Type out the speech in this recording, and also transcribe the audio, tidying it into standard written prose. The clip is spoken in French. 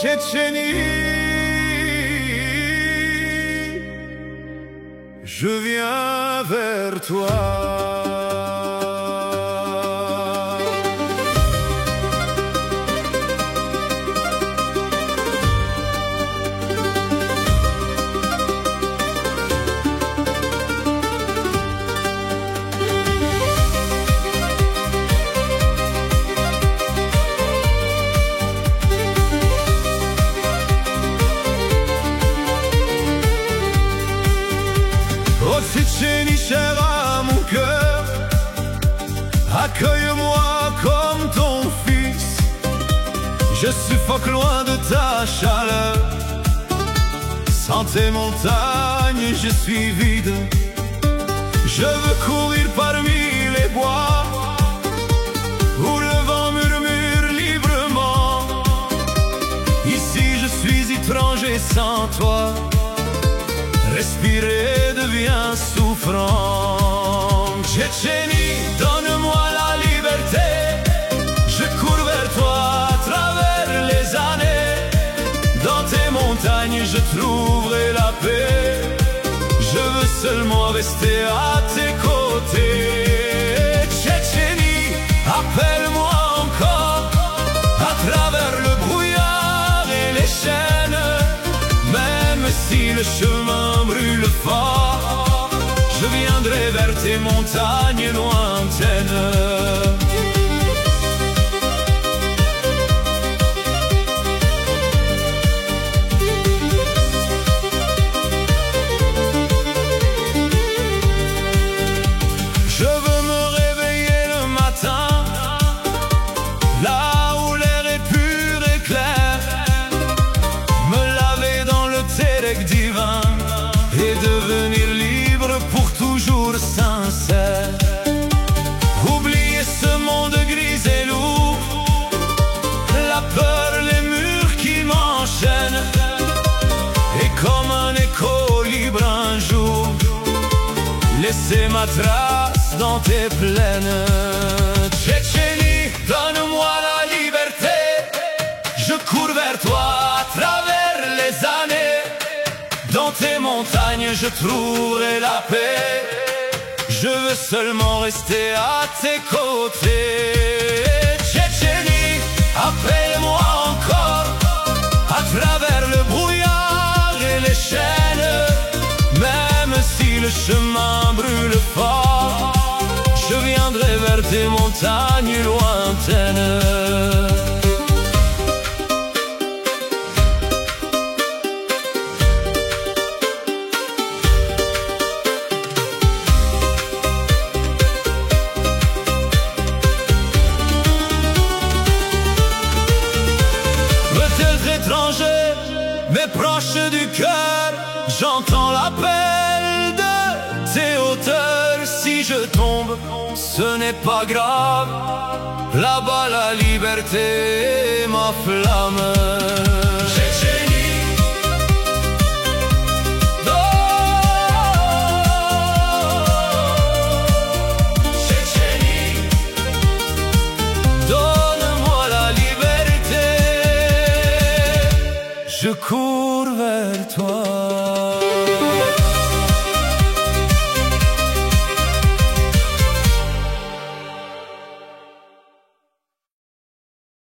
Tchétchénie, je viens vers toi. Oh Tchétchénie, chère à mon cœur, accueille-moi comme ton fils. Je suffoque loin de ta chaleur. Sans tes montagnes, je suis vide. Je veux courir parmi les bois où le vent murmure librement. Ici je suis étranger sans toi. Respirer devient souffrant. Tchétchénie, donne-moi la liberté. Je cours vers toi à travers les années. Dans tes montagnes je trouverai la paix. Je veux seulement rester à tes côtés. Tchétchénie, appelle-moi encore à travers le brouillard et les chaînes. Même si le chemin brûle fort, je viendrai vers tes montagnes lointaines. Je veux me réveiller le matin, là où l'air est pur et clair, me laver dans le Terek divin et devenir libre pour toujours sincère. Oublier ce monde gris et lourd, la peur, les murs qui m'enchaînent, et comme un écho libre un jour, laisser ma trace dans tes plaines. Tchétchénie, donne-moi la liberté. Je cours vers toi à travers les années. Dans tes montagnes je trouverai la paix. Je veux seulement rester à tes côtés. Tchétchénie, appelle-moi encore à travers le brouillard et les chaînes. Même si le chemin brûle fort, je viendrai vers tes montagnes lointaines. Peut-être étranger, mais proche du cœur, j'entends l'appel de tes hauteurs. Si je tombe, ce n'est pas grave. Là-bas la liberté est ma flamme. Tchétchénie, Tchétchénie, donne-moi la liberté. Je cours